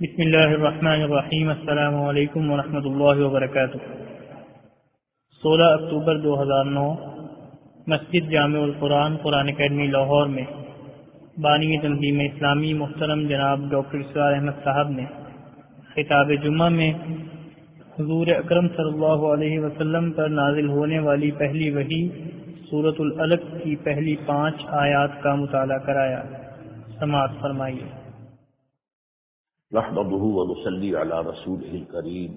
بسم اللہ الرحمن الرحیم۔ السلام علیکم ورحمۃ اللہ وبرکاتہ۔ 16 اکتوبر 2009 مسجد جامع القرآن قرآن اکیڈمی لاہور میں بانی تنظیم اسلامی محترم جناب ڈاکٹر اسرار احمد صاحب نے خطاب جمعہ میں حضور اکرم صلی اللہ علیہ وسلم پر نازل ہونے والی پہلی وحی سورۃ العلق کی پہلی 5 آیات کا مطالعہ کرایا۔ سماعت فرمائیے۔ نحمده ونصلي على رسوله الكريم،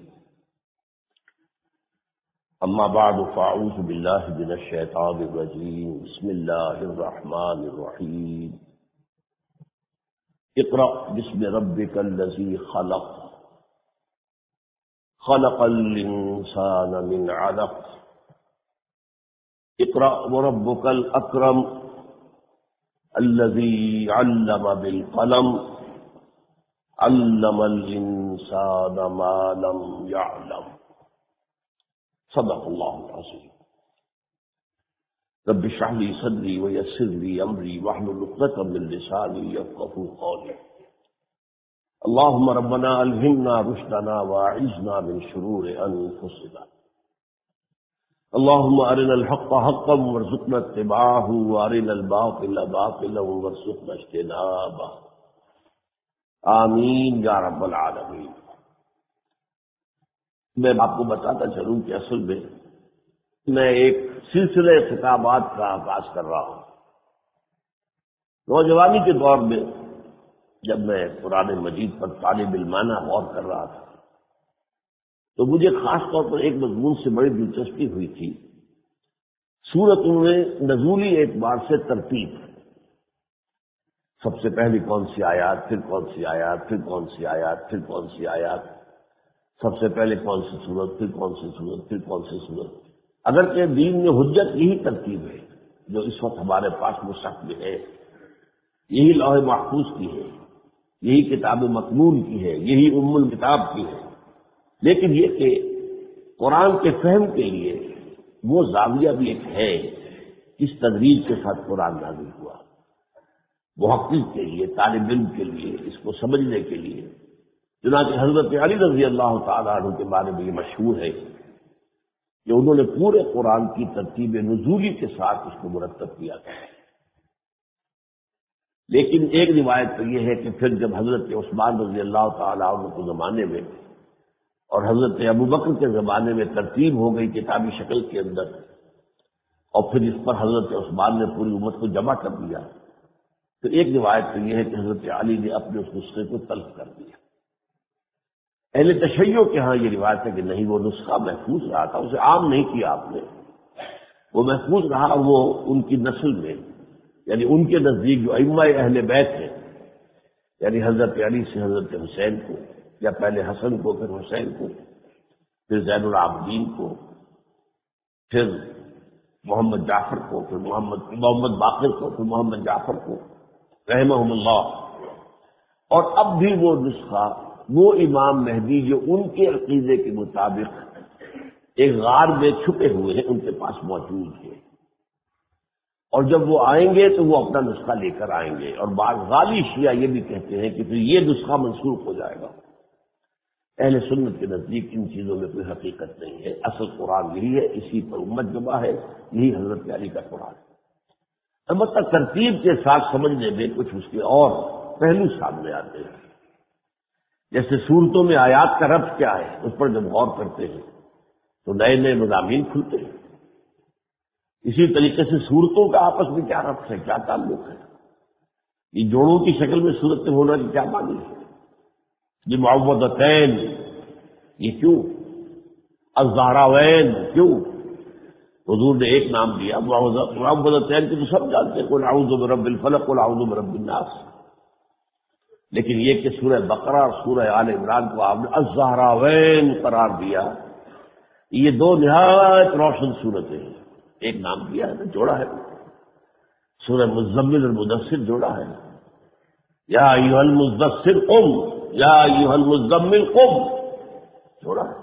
اما بعد فاعوذ بالله من الشيطان الرجيم، بسم الله الرحمن الرحيم، اقرأ باسم ربك الذي خلق، خلق الإنسان من علق، اقرأ وربك الأكرم الذي علم بالقلم، علم الانسان ما لم يعلم، صدق اللہ العظیم۔ رب اشرح لي صدری ويسر لي امری واحلل عقدۃ من لسانی يفقهوا قولی۔ اللهم ربنا الهمنا رشدنا واعذنا من شرور انفسنا، اللهم ارنا الحق حقا وارزقنا اتباعه وارنا الباطل باطلا وارزقنا اجتنابه، آمین یا رب العالمین۔ میں آپ کو بتاتا چلوں کہ اصل میں ایک سلسلے خطابات کا آغاز کر رہا ہوں۔ نوجوانی کے دور میں جب میں قرآن مجید پر طالب علمانہ غور کر رہا تھا تو مجھے خاص طور پر ایک مضمون سے بڑی دلچسپی ہوئی تھی۔ سورتوں میں نزولی اعتبار سے ترتیب، سب سے پہلی کون سی آیات، پھر کون سی آیات، پھر کون سی آیات، پھر کون سی آیات، سب سے پہلے کون سی سورت، پھر کون سی سورت، پھر کون سی سورت۔ اگرچہ دین میں حجت یہی ترتیب ہے جو اس وقت ہمارے پاس مصحف میں ہے، یہی لوح محفوظ کی ہے، یہی کتاب مکنون کی ہے، یہی ام الکتاب کی ہے، لیکن یہ کہ قرآن کے فہم کے لیے وہ زاویہ بھی ایک ہے، اس تدریج کے ساتھ قرآن نازل ہوا۔ محقق کے لیے، طالب علم کے لیے، اس کو سمجھنے کے لیے، چنانچہ حضرت علی رضی اللہ تعالیٰ عنہ کے بارے میں یہ مشہور ہے کہ انہوں نے پورے قرآن کی ترتیب نزولی کے ساتھ اس کو مرتب کیا تھا۔ لیکن ایک روایت تو یہ ہے کہ پھر جب حضرت عثمان رضی اللہ تعالیٰ عنہ کے زمانے میں اور حضرت ابوبکر کے زمانے میں ترتیب ہو گئی کتابی شکل کے اندر، اور پھر اس پر حضرت عثمان نے پوری امت کو جمع کر دیا، تو ایک روایت تو یہ ہے کہ حضرت علی نے اپنے اس نسخے کو تلف کر دیا۔ اہل تشیع کے ہاں یہ روایت ہے کہ نہیں، وہ نسخہ محفوظ رہا تھا، اسے عام نہیں کیا آپ نے، وہ محفوظ رہا، وہ ان کی نسل میں، یعنی ان کے نزدیک جو ائمہ اہل بیت ہیں، یعنی حضرت علی سے حضرت حسین کو، یا پہلے حسن کو پھر حسین کو، پھر زین العابدین کو، پھر محمد جعفر کو، پھر محمد باقر کو، پھر محمد جعفر کو رحمہم اللہ، اور اب بھی وہ نسخہ، وہ امام مہدی جو ان کے عقیدے کے مطابق ایک غار میں چھپے ہوئے ہیں، ان کے پاس موجود ہے، اور جب وہ آئیں گے تو وہ اپنا نسخہ لے کر آئیں گے۔ اور بعض غالی شیعہ یہ بھی کہتے ہیں کہ پھر یہ نسخہ منسوخ ہو جائے گا۔ اہل سنت کے نزدیک ان چیزوں میں کوئی حقیقت نہیں ہے، اصل قرآن یہی ہے، اسی پر امت جمع ہے، یہی حضرت علی کا قرآن ہے۔ البتہ ترتیب کے ساتھ سمجھنے میں کچھ اس کے اور پہلو سامنے آتے ہیں، جیسے صورتوں میں آیات کا ربط کیا ہے، اس پر جب غور کرتے ہیں تو نئے نئے مضامین کھلتے ہیں۔ اسی طریقے سے صورتوں کا آپس میں کیا ربط ہے، کیا تعلق ہے، یہ جوڑوں کی شکل میں صورت ہونا کی کیا معنی ہے، یہ معوذتین یہ کیوں، الزہراوین کیوں، حضور نے ایک نام دیا معوذتین کے تو سب جانتے ہیں، قل اعوذ برب الفلق قل اعوذ برب الناس، لیکن یہ کہ سورہ بقرہ اور سورہ آل عمران کو آپ نے الزہراوین قرار دیا، یہ دو نہایت روشن صورتیں ہیں، ایک نام دیا ہے، جوڑا ہے، سورہ مزمل اور مدثر جوڑا ہے، یا ایھا المدثر قم، یا ایھا المزمل قم، جوڑا ہے۔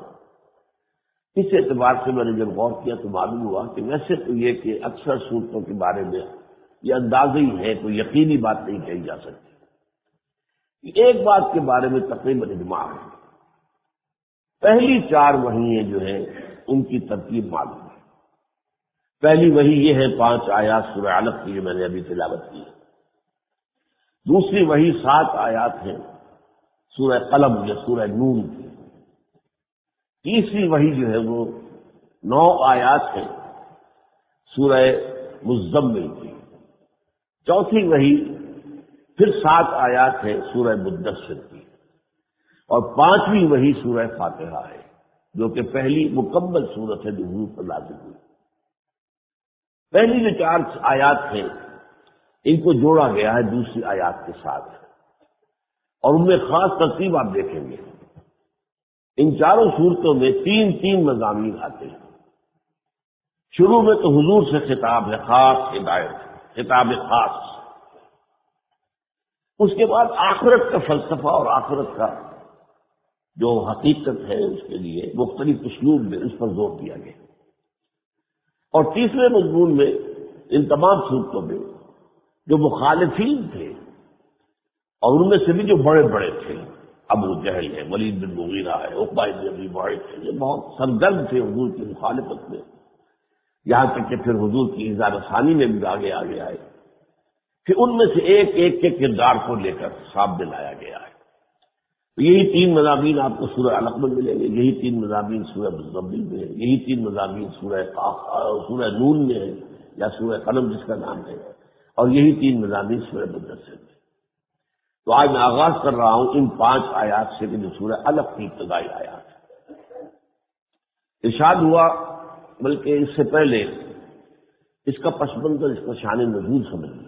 اس اعتبار سے میں نے جب غور کیا تو معلوم ہوا کہ ویسے تو یہ کہ اکثر صورتوں کے بارے میں یہ اندازے ہی ہے، کوئی یقینی بات نہیں کہی جا سکتی، ایک بات کے بارے میں تقریباً اجماع ہے، پہلی 4 وحییں جو ہیں ان کی ترتیب معلوم ہے۔ پہلی وحی یہ ہے 5 آیات سورہ علق کی جو میں نے ابھی تلاوت کی ہے۔ دوسری وحی 7 آیات ہیں سورہ قلم یا سورہ نون کی۔ تیسری وحی جو ہے وہ 9 آیات ہیں سورہ مزمل کی۔ چوتھی وحی پھر 7 آیات ہے سورہ مدثر کی، اور 5ویں وحی سورہ فاتحہ ہے، جو کہ پہلی مکمل سورت ہے جو حضور پر نازل ہوئی۔ پہلی جو 4 آیات ہیں ان کو جوڑا گیا ہے دوسری آیات کے ساتھ، اور ان میں خاص ترتیب آپ دیکھیں گے۔ ان چاروں صورتوں میں 3 مضامین آتے ہیں۔ شروع میں تو حضور سے خطاب ہے، خاص ہدایت، خطاب خاص۔ اس کے بعد آخرت کا فلسفہ اور آخرت کا جو حقیقت ہے اس کے لیے مختلف اسلوب میں اس پر زور دیا گیا۔ اور تیسرے مضمون میں ان تمام صورتوں میں جو مخالفین تھے، اور ان میں سے بھی جو بڑے بڑے تھے، ابو جہل ہے، ولید بن مغیرہ ہے، عقبہ بن ابی معیط ہے، یہ بہت سرگرم تھے حضور کی مخالفت میں، یہاں تک کہ پھر حضور کی ایذا رسانی میں بھی آگے آئے۔ پھر ان میں سے ایک کے کردار کو لے کر سامنے لایا گیا ہے۔ تو یہی 3 مضامین آپ کو سورہ علق میں ملیں گے، یہی 3 مضامین سورہ مزمل میں ہے، یہی 3 مضامین سورہ نون میں ہے یا سورہ قلم جس کا نام ہے، اور یہی 3 مضامین سورہ مدثر میں۔ تو آج میں آغاز کر رہا ہوں ان 5 آیات سے کہ جو سورہ علق کی ابتدائی آیات ہے۔ ارشاد ہوا، بلکہ اس سے پہلے اس کا پس منظر، اس کا شان نزول سمجھ لیجیے۔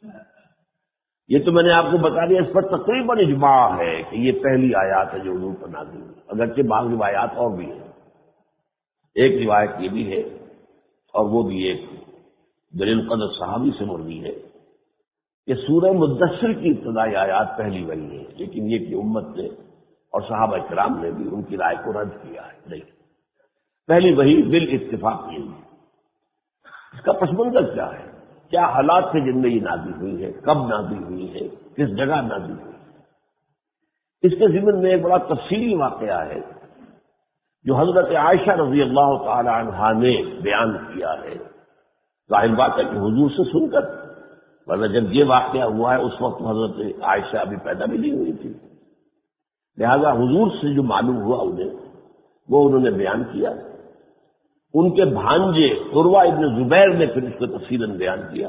یہ تو میں نے آپ کو بتا دیا، اس پر تقریباً اجماع ہے کہ یہ پہلی آیات ہے جو حضور پر نازل ہوئی، اگرچہ بعض روایات اور بھی ہیں۔ ایک روایت یہ بھی ہے، اور وہ بھی ایک جلیل قدر صحابی سے مروی ہے کہ سورہ مدثر کی ابتدائی آیات پہلی وحی ہے، لیکن یہ کہ امت نے اور صحابہ کرام نے بھی ان کی رائے کو رد کیا ہے، نہیں، پہلی وحی بالاتفاق یہ ہے۔ اس کا پس منظر کیا ہے، کیا حالات تھے جن میں یہ نازل ہوئی ہے، کب نازل ہوئی ہے، کس جگہ نازل ہوئی ہے۔ اس کے ضمن میں ایک بڑا تفصیلی واقعہ ہے جو حضرت عائشہ رضی اللہ تعالی عنہا نے بیان کیا ہے۔ ظاہر بات ہے کہ حضور سے سن کر، ورنہ جب یہ واقعہ ہوا ہے اس وقت حضرت عائشہ ابھی پیدا بھی نہیں ہوئی تھی، لہذا حضور سے جو معلوم ہوا انہیں وہ انہوں نے بیان کیا۔ ان کے بھانجے عروہ ابن زبیر نے پھر اس کو تفصیلاً بیان کیا،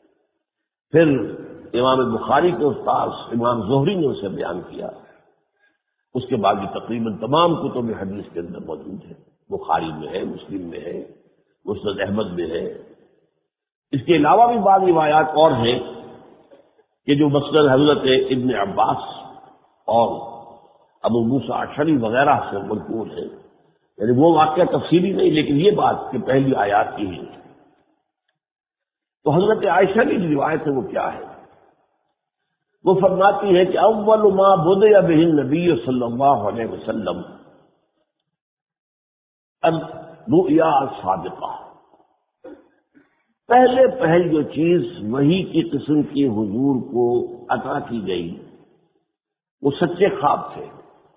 پھر امام بخاری کے استاد امام زہری نے اسے بیان کیا۔ اس کے بعد بھی تقریباً تمام کتب حدیث کے اندر موجود ہے، بخاری میں ہے، مسلم میں ہے، مسند احمد میں ہے۔ اس کے علاوہ بھی بعض روایات اور ہیں کہ جو مسند حضرت ابن عباس اور ابو موسیٰ اشعری وغیرہ سے منقول ہے، یعنی وہ واقعہ تفصیلی نہیں، لیکن یہ بات کہ پہلی آیات کی ہے۔ تو حضرت عائشہ کی جو روایت ہے وہ کیا ہے؟ وہ فرماتی ہے کہ اول ما بدأ به النبی صلی اللہ علیہ وسلم الرؤیا الصادقہ، پہل جو چیز وحی کی قسم کی حضور کو عطا کی گئی وہ سچے خواب تھے۔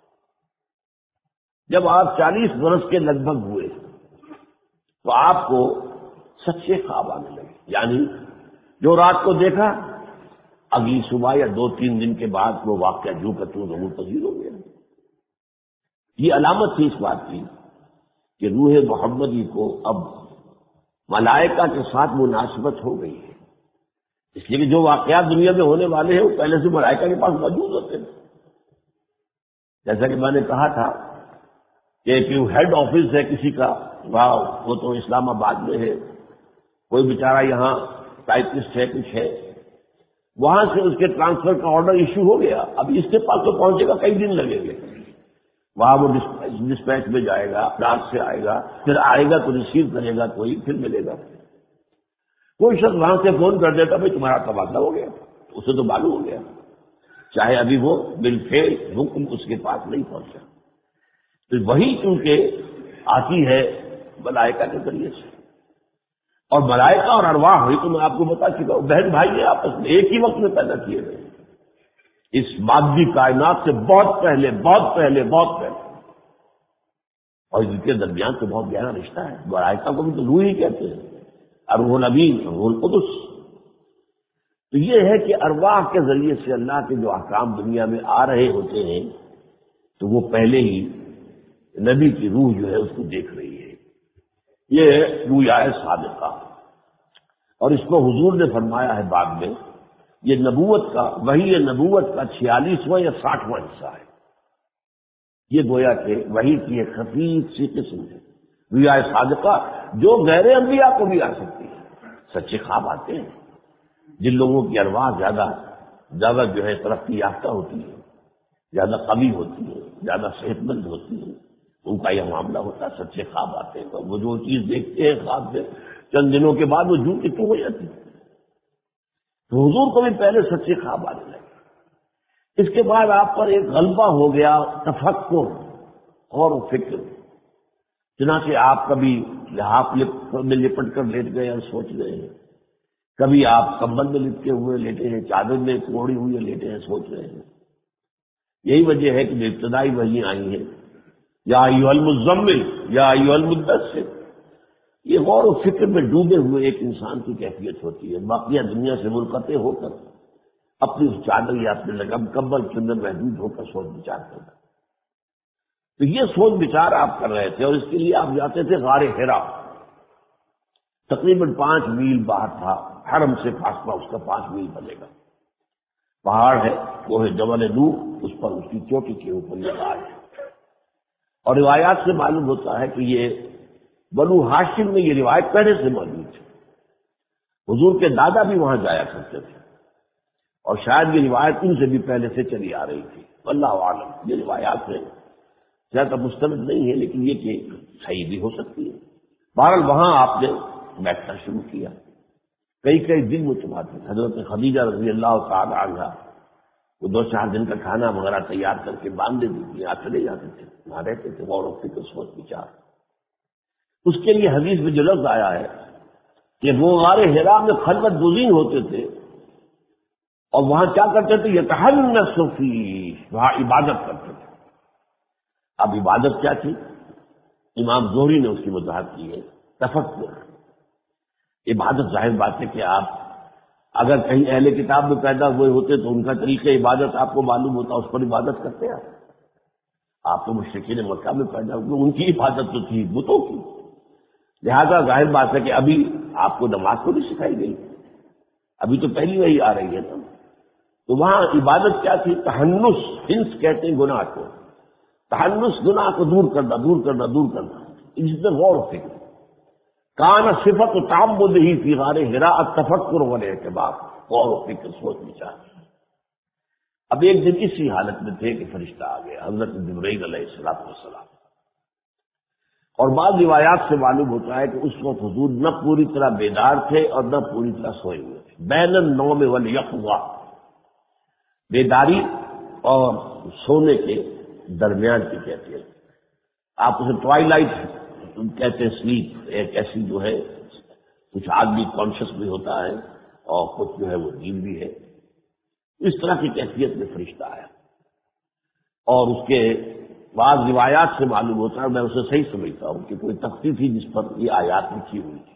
جب آپ 40 برس کے لگ بھگ ہوئے تو آپ کو سچے خواب آنے لگے، یعنی جو رات کو دیکھا اگلی صبح یا 2-3 دن کے بعد وہ واقعہ جو کہ تو ضرور پذیر ہو گیا۔ یہ علامت تھی اس بات کی کہ روح محمدی کو اب ملائکہ کے ساتھ مناسبت ہو گئی ہے، اس لیے کہ جو واقعات دنیا میں ہونے والے ہیں وہ پہلے سے ملائکہ کے پاس موجود ہوتے ہیں۔ جیسا کہ میں نے کہا تھا کہ ہیڈ آفس ہے کسی کا، وہ تو اسلام آباد میں ہے، کوئی بیچارہ یہاں ٹائپسٹ ہے، کچھ ہے، وہاں سے اس کے ٹرانسفر کا آرڈر ایشو ہو گیا، اب اس کے پاس تو پہنچے گا کئی دن لگیں گے، وہاں وہ ڈسپیچ میں جائے گا، ڈاک سے آئے گا، پھر آئے گا تو ریسیو کرے گا کوئی، پھر ملے گا۔ کوئی شخص وہاں سے فون کر دیتا بھائی تمہارا تبادلہ ہو گیا، اسے تو معلوم ہو گیا، چاہے ابھی وہ بالفعل حکم اس کے پاس نہیں پہنچا۔ تو وہی چونکہ آتی ہے ملائکہ کے ذریعے سے، اور ملائکہ اور ارواح ہوئی تو میں آپ کو بتا چکا ہوں بہن بھائی ہیں، آپس میں ایک ہی وقت میں پیدا کیے گئے، اس مادی کائنات سے بہت پہلے بہت پہلے بہت پہلے، اور ان کے درمیان تو بہت گہرا رشتہ ہے۔ ملائکہ کو بھی تو روح ہی کہتے ہیں، الروح الامین، روح القدس۔ تو یہ ہے کہ ارواح کے ذریعے سے اللہ کے جو احکام دنیا میں آ رہے ہوتے ہیں تو وہ پہلے ہی نبی کی روح جو ہے اس کو دیکھ رہی ہے۔ یہ ہے رویا صادقہ، اور اس کو حضور نے فرمایا ہے بعد میں، یہ نبوت کا، وحی نبوت کا 46واں یا 60واں حصہ ہے۔ یہ گویا کہ وحی کی ایک خفیف سی قسم ہے، رویا صادقہ، جو غیر انبیاء کو بھی آ سکتی ہے۔ سچے خواب آتے ہیں، جن لوگوں کی ارواح زیادہ جو ہے ترقی یافتہ ہوتی ہے، زیادہ قوی ہوتی ہے، زیادہ صحت مند ہوتی ہے، ان کا یہ معاملہ ہوتا ہے، سچے خواب آتے ہیں تو وہ جو چیز دیکھتے ہیں خواب سے چند دنوں کے بعد وہ جھوٹ کتوں ہو جاتی ہے۔ تو حضور کو بھی پہلے سچے خواب آنے لگے۔ اس کے بعد آپ پر ایک غلبہ ہو گیا تفکر اور فکر، چنانچہ آپ کبھی لحاف میں لپٹ کر لیٹ گئے اور سوچ رہے ہیں، کبھی آپ کمبل میں لپٹے ہوئے لیٹے ہیں، چادر میں اوڑھی ہوئے لیٹے ہیں، سوچ رہے ہیں۔ یہی وجہ ہے کہ جو ابتدائی وحی آئی ہے، یا ایھا المزمل یا ایھا المدثر، یہ غور و فکر میں ڈوبے ہوئے ایک انسان کی کیفیت ہوتی ہے، باقیہ دنیا سے منقطع ہو کر اپنی اس چادر یا اپنے لگم کمبل کے اندر محدود ہو کر سوچ بچار کرنا۔ تو یہ سوچ بچار آپ کر رہے تھے، اور اس کے لیے آپ جاتے تھے غار حرا، تقریباً 5 میل باہر تھا، حرم سے فاصلہ اس کا 5 میل بنے گا۔ پہاڑ ہے، وہ ہے جبل نور، اس پر اس کی چوٹی کے اوپر یہ غار ہے۔ اور روایات سے معلوم ہوتا ہے کہ یہ بنو ہاشم میں یہ روایت پہلے سے موجود تھی، حضور کے دادا بھی وہاں جایا کرتے تھے، اور شاید یہ روایت ان سے بھی پہلے سے چلی آ رہی تھی، واللہ عالم۔ یہ روایات ہے، زیادہ مستند نہیں ہے، لیکن یہ کہ صحیح بھی ہو سکتی ہے۔ بہرحال وہاں آپ نے بیٹھنا شروع کیا، کئی دن متبادل۔ حضرت خدیجہ رضی اللہ تعالی عنہا وہ 2-4 دن کا کھانا وغیرہ تیار کر کے باندھ دیتی تھی، آپ چلے جاتے تھے، وہاں رہتے تھے، غور و فکر سوچ بچار۔ اس کے لیے حدیث میں جو لفظ آیا ہے کہ وہ غار حرا میں خلوت گزین ہوتے تھے، اور وہاں کیا کرتے تھے، یتحنث فیہ، وہاں عبادت کرتے تھے۔ اب عبادت کیا تھی؟ امام زہری نے اس کی وضاحت کی ہے، تفکر۔ عبادت ظاہر بات ہے کہ آپ اگر کہیں اہل کتاب میں پیدا ہوئے ہوتے تو ان کا طریقہ عبادت آپ کو معلوم ہوتا، اس پر عبادت کرتے آپ تو مشرکین مکہ میں پیدا ہوئے، ان کی عبادت تو تھی بتوں کی، لہذا ظاہر بات ہے کہ ابھی آپ کو نماز کو بھی سکھائی گئی، ابھی تو پہلی وہی آ رہی ہے نا۔ تو وہاں عبادت کیا تھی؟ تحنث، ہنس کہتے ہیں گناہ کو، تحنث گناہ کو دور کرنا، دور کرنا، دور کرنا، اس میں غور و فکر۔ کان صفت تعبد ہی فی غار حرا التفکر والاعتبار، غور و فکر، سوچ بچار۔ اب ایک دن اسی حالت میں تھے کہ فرشتہ آ گیا، حضرت جبرائیل علیہ السلام، اور بعض روایات سے معلوم ہوتا ہے کہ اس وقت حضور نہ پوری طرح بیدار تھے اور نہ پوری طرح سوئے ہوئے تھے، بین النوم والیقظہ، بیداری اور سونے کے درمیان کی کیفیت۔ آپ اسے ٹوائلائٹ کہتے ہیں، سلیپ، ایک ایسی جو ہے کچھ آدمی کانشیس بھی ہوتا ہے اور کچھ جو ہے وہ نیند بھی ہے، اس طرح کی کیفیت میں فرشتہ آیا۔ اور اس کے بعض روایات سے معلوم ہوتا ہے، میں اسے صحیح سمجھتا ہوں کہ کوئی تختی تھی جس پر یہ آیات لکھی ہوئی تھی،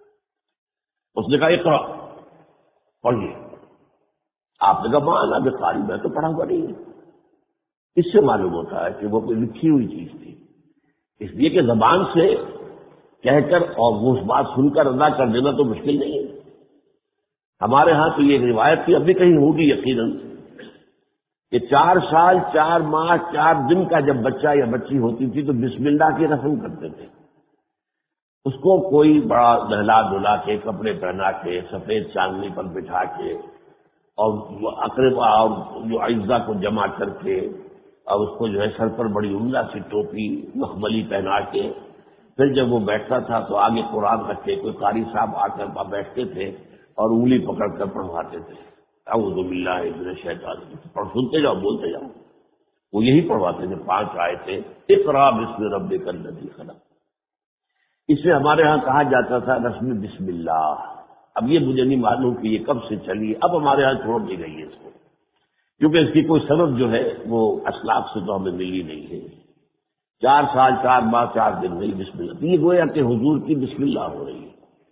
اس نے کہا اقرا، پڑھیے۔ آپ نے کہا مانا بقاری، میں تو پڑھا ہوا نہیں ہے۔ اس سے معلوم ہوتا ہے کہ وہ کوئی لکھی ہوئی چیز تھی، اس لیے کہ زبان سے کہہ کر اور وہ بات سن کر ادا کر دینا تو مشکل نہیں ہے۔ ہمارے ہاں تو یہ روایت تھی، اب بھی کہیں ہوگی یقیناً، کہ 4 سال 4 ماہ 4 دن کا جب بچہ یا بچی ہوتی تھی تو بسم اللہ کی رسم کرتے تھے، اس کو کوئی بڑا نہلا دھلا کے، کپڑے پہنا کے، سفید چاندنی پر بٹھا کے، اور اقربا اور جو اعزاء کو جمع کر کے، اور اس کو جو ہے سر پر بڑی عمدہ سی ٹوپی مخملی پہنا کے، پھر جب وہ بیٹھتا تھا تو آگے قرآن رکھے، کوئی قاری صاحب آ کر بیٹھتے تھے اور انگلی پکڑ کر پڑھواتے تھے، اعوذ باللہ من الشیطان الرجیم، سنتے جاؤ، بولتے جاؤ، وہ یہی پڑھواتے تھے 5 آیتیں، اقرا بسم ربک الذی خلق۔ اسے ہمارے ہاں کہا جاتا تھا رسم بسم اللہ۔ اب یہ مجھے نہیں معلوم کہ یہ کب سے چلی، اب ہمارے ہاں چھوڑ دی گئی ہے اس کو، کیونکہ اس کی کوئی سبب جو ہے وہ اسلاف سے تو ہمیں ملی نہیں ہے. 4 سال 4 ماہ 4 دن نہیں بسم اللہ، یہ گویا کہ حضور کی بسم اللہ ہو رہی ہے.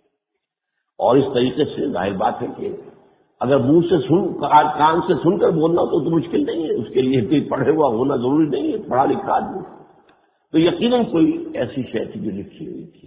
اور اس طریقے سے ظاہر بات ہے کہ اگر منہ سے کان سے سن کر بولنا تو مشکل نہیں ہے، اس کے لیے کوئی پڑھے ہوا ہونا ضروری نہیں ہے، پڑھا لکھا آدمی تو یقیناً کوئی ایسی شے تھی جو لکھی ہوئی تھی.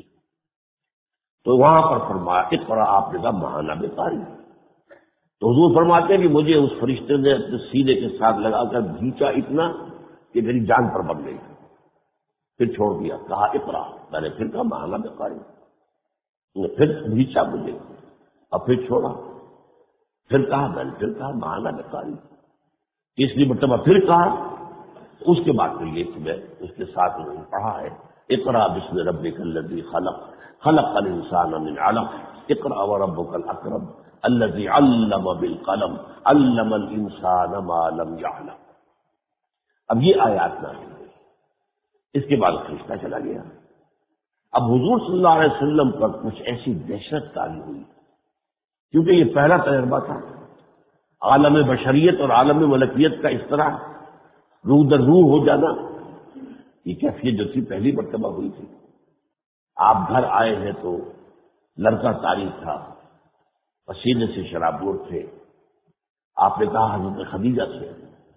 تو وہاں پر فرمایا اقرا، آپ نے کہا مہانہ بقاری. تو حضور فرماتے ہیں کہ مجھے اس فرشتے نے اپنے سینے کے ساتھ لگا کر بھینچا اتنا کہ میری جان پر بن گئی، پھر چھوڑ دیا. کہا اقرا، میں نے پھر کہا مہانہ بقاری، پھر بھینچا مجھے اور پھر چھوڑا. پھر کہا، میں نے پھر کہا مہانہ بقاری، تیسری مرتبہ پھر کہا. اس کے بعد تو یہ کہ میں اس کے ساتھ انہوں نے پڑھا ہے اقرا بسم ربک الذی خلق خلق الانسان من علق اقرا وربک الاکرم الذی علم بالقلم علم الانسان ما لم یعلم. اب یہ آیات نازل ہوئی، اس کے بعد فرشتہ چلا گیا. اب حضور صلی اللہ علیہ وسلم پر کچھ ایسی دہشت تاری ہوئی، کیونکہ یہ پہلا تجربہ تھا عالم بشریت اور عالم ملکیت کا اس طرح روح در روح ہو جانا. یہ کیفیت جو تھی پہلی مرتبہ ہوئی تھی. آپ گھر آئے ہیں تو لڑکا طاری تھا، پسینے سے شرابور تھے. آپ نے کہا حضرت خدیجہ سے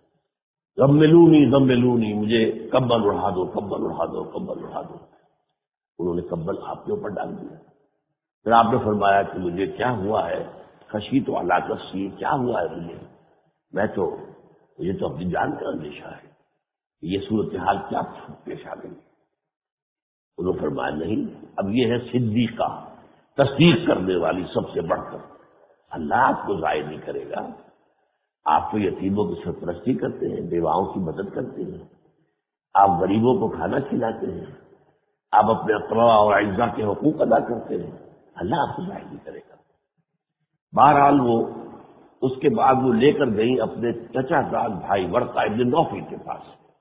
غملونی غملونی، مجھے کمبل اڑا دو کمبل اڑا دو کمبل اڑا دو. انہوں نے کمبل آپ کے اوپر ڈال دیا. پھر آپ نے فرمایا کہ مجھے کیا ہوا ہے، خشیت و علی نفسی، کیا ہوا ہے مجھے تو اپنی جان کا اندیشہ ہے، یہ صورتحال کیا پیش آ گئی. انہوں نے فرمایا نہیں، اب یہ ہے صدیقہ، تصدیق کرنے والی سب سے بڑھ کر. اللہ آپ کو ضائع نہیں کرے گا. آپ تو یتیموں کی سرپرستی کرتے ہیں، بیواؤں کی مدد کرتے ہیں، آپ غریبوں کو کھانا کھلاتے ہیں، آپ اپنے اقربا اور اعزاء کے حقوق ادا کرتے ہیں. اللہ آپ کو ضائع نہیں کرے گا. بہرحال وہ اس کے بعد وہ لے کر گئی اپنے چچا زاد بھائی ورقہ ابن نوفل کے پاس.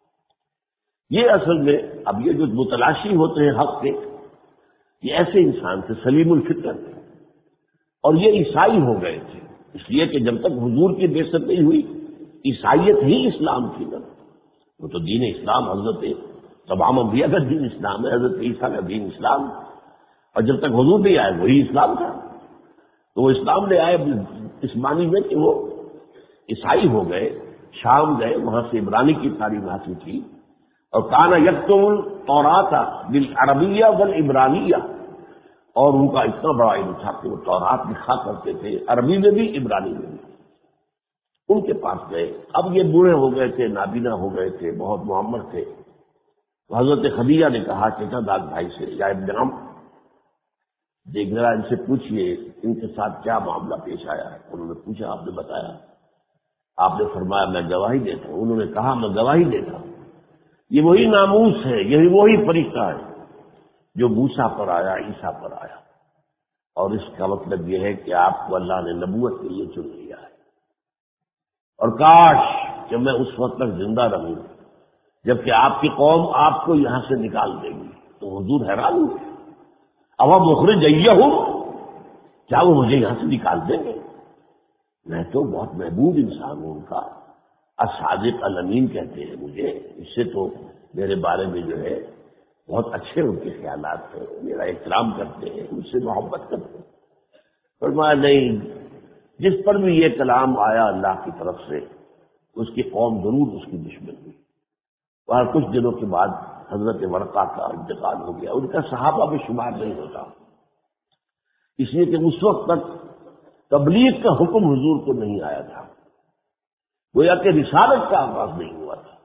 یہ اصل میں اب یہ جو متلاشی ہوتے ہیں حق کے، یہ ایسے انسان تھے سلیم الفطر تھے، اور یہ عیسائی ہو گئے تھے. اس لیے کہ جب تک حضور کی بعثت نہیں ہوئی عیسائیت ہی اسلام تھی نا. وہ تو دین اسلام حضرت تمام انبیاء کا دین اسلام ہے، حضرت عیسیٰ کا دین اسلام، اور جب تک حضور نہیں آئے وہی اسلام تھا. تو وہ اسلام لے آئے اس معنی میں کہ وہ عیسائی ہو گئے، شام گئے، وہاں سے عبرانی کی تعلیم حاصل کی. اور کانا یکتم التوراۃ بالعربیہ والعبرانیہ، اور ان کا اتنا بڑا علم تھا کہ وہ تورات لکھا کرتے تھے عربی میں بھی عبرانی میں بھی. ان کے پاس گئے. اب یہ بوڑھے ہو گئے تھے، نابینا ہو گئے تھے، بہت معمر تھے. تو حضرت خدیجہ نے کہا چچا داد بھائی سے، یا ابن عم، دیکھ ذرا ان سے پوچھئے ان کے ساتھ کیا معاملہ پیش آیا ہے. انہوں نے پوچھا، آپ نے بتایا. آپ نے فرمایا میں گواہی دیتا ہوں. انہوں نے کہا میں گواہی دیتا ہوں یہ وہی ناموس ہے، یہی وہی فرشتہ ہے جو موسیٰ پر آیا، عیسیٰ پر آیا. اور اس کا مطلب یہ ہے کہ آپ کو اللہ نے نبوت کے لیے چن لیا ہے. اور کاش کہ میں اس وقت تک زندہ رہوں جبکہ آپ کی قوم آپ کو یہاں سے نکال دے گی. تو حضور حیران ہوئے، اب مخرج ہوں، کیا وہ مجھے یہاں سے نکال دیں گے؟ میں تو بہت محبوب انسان ہوں ان کا، الصادق الامین کہتے ہیں مجھے. اس سے تو میرے بارے میں جو ہے بہت اچھے ان کے خیالات ہیں، میرا احترام کرتے ہیں، مجھ سے محبت کرتے ہیں. فرمایا نہیں، جس پر بھی یہ کلام آیا اللہ کی طرف سے اس کی قوم ضرور اس کی دشمن ہوئی. اور کچھ دنوں کے بعد حضرت ورقہ کا انتقال ہو گیا. ان کا صحابہ میں شمار نہیں ہوتا، اس لیے کہ اس وقت تک تبلیغ کا حکم حضور کو نہیں آیا تھا، گویا کہ رسالت کا آغاز نہیں ہوا تھا.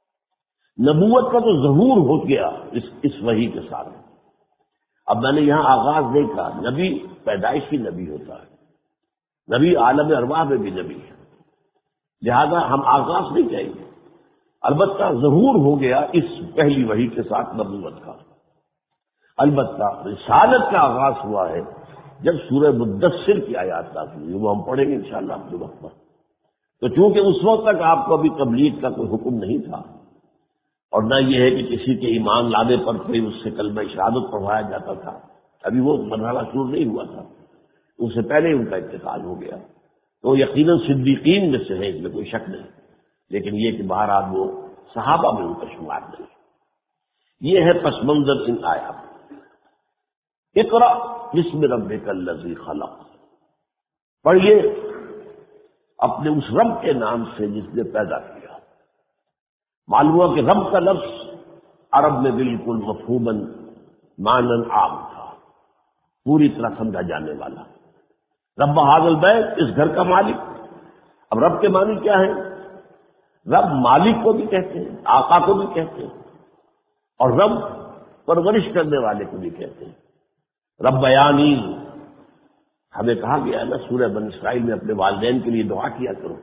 نبوت کا تو ظہور ہو گیا اس وحی کے ساتھ. اب میں نے یہاں آغاز نہیں کہا، نبی پیدائشی نبی ہوتا ہے، نبی عالم ارواح میں بھی نبی ہے، لہذا ہم آغاز نہیں کہیں گے. البتہ ظہور ہو گیا اس پہلی وحی کے ساتھ نبوت کا. البتہ رسالت کا آغاز ہوا ہے جب سورہ مدثر کی آیات نازل ہوئی، وہ ہم پڑھیں گے انشاءاللہ اپنے وقت پر. تو چونکہ اس وقت تک آپ کو ابھی تبلیغ کا کوئی حکم نہیں تھا، اور نہ یہ ہے کہ کسی کے ایمان لانے پر کوئی اس سے کلمہ شہادت پڑھوایا جاتا تھا، ابھی وہ مرحلہ شروع نہیں ہوا تھا، اس سے پہلے ان کا انتقال ہو گیا. تو یقیناً صدیقین میں سے ہے، اس میں کوئی شک نہیں. لیکن یہ کہ بہرحال وہ صحابہ میں ان کا شمار نہیں. یہ ہے پس منظر ان آیات. اقرأ بسم ربک الذی خلق، پڑھیے اپنے اس رب کے نام سے جس نے پیدا کیا. معلوم ہوا کہ رب کا لفظ عرب میں بالکل مفہوماً معنی عام تھا، پوری طرح سمجھا جانے والا. رب ھذا البیت، اس گھر کا مالک. اب رب کے معنی کیا ہے؟ رب مالک کو بھی کہتے ہیں، آقا کو بھی کہتے ہیں، اور رب پرورش کرنے والے کو بھی کہتے ہیں. ربیانی، ہمیں کہا گیا ہے نا سورہ بنی اسرائیل میں اپنے والدین کے لیے دعا کیا کرو،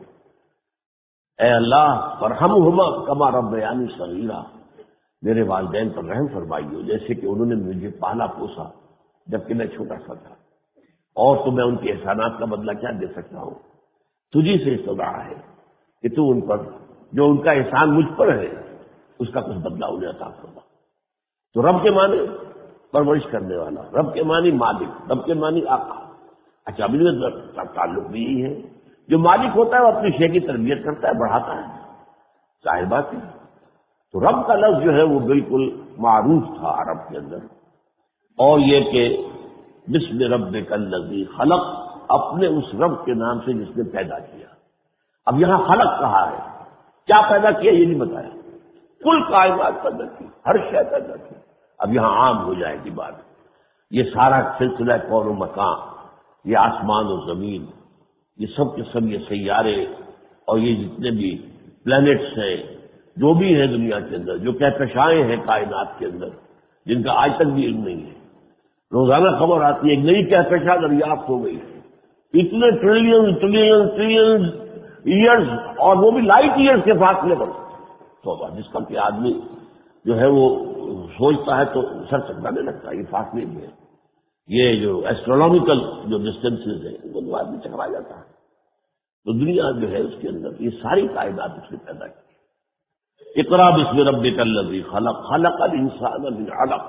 اے اللہ ارحمہما کما ربیانی صغیرا، میرے والدین پر رحم فرمائیو جیسے کہ انہوں نے مجھے پالا پوسا جبکہ میں چھوٹا سا تھا، اور تو میں ان کے احسانات کا بدلہ کیا دے سکتا ہوں؟ تجھی سے استدعا ہے کہ تو ان پر جو ان کا احسان مجھ پر ہے اس کا کچھ بدلہ انہیں عطا فرما. تو رب کے معنی پرورش کرنے والا، رب کے معنی مالک، رب کے معنی آقا. اچھا اب ان کا تعلق بھی یہی ہے، جو مالک ہوتا ہے وہ اپنی شے کی تربیت کرتا ہے، بڑھاتا ہے، ظاہر بات ہے. تو رب کا لفظ جو ہے وہ بالکل معروف تھا عرب کے اندر. اور یہ کہ بسم ربک الذی خلق، اپنے اس رب کے نام سے جس نے پیدا کیا. اب یہاں خلق کہا ہے، کیا پیدا کیا یہ نہیں بتایا. کل کائنات پیدا کی، ہر شے پیدا کی. اب یہاں عام ہو جائے گی بات. یہ سارا سلسلہ کون و مکان، یہ آسمان و زمین، یہ سب کے سب یہ سیارے اور یہ جتنے بھی پلینٹس ہیں جو بھی ہیں دنیا کے اندر، جو کہکشائیں ہیں کائنات کے اندر جن کا آج تک بھی علم نہیں ہے. روزانہ خبر آتی ہے ایک نئی کہکشاں دریافت ہو گئی، اتنے ٹریلین ٹریلین ٹریلین ایئرز، اور وہ بھی لائٹ ایئرز کے فاصلے پر. تو جس کا کہ آدمی جو ہے وہ سوچتا ہے تو سر چکرانے لگتا ہے. یہ فاصلے بھی ہے، یہ جو ایسٹرونامیکل جو ڈسٹینسز ہیں وہ تو آدمی چکرا جاتا ہے. تو دنیا جو ہے اس کے اندر یہ ساری کائنات اس نے پیدا کی. اقرأ بسم ربک الذی خلق، خلق الانسان من علق.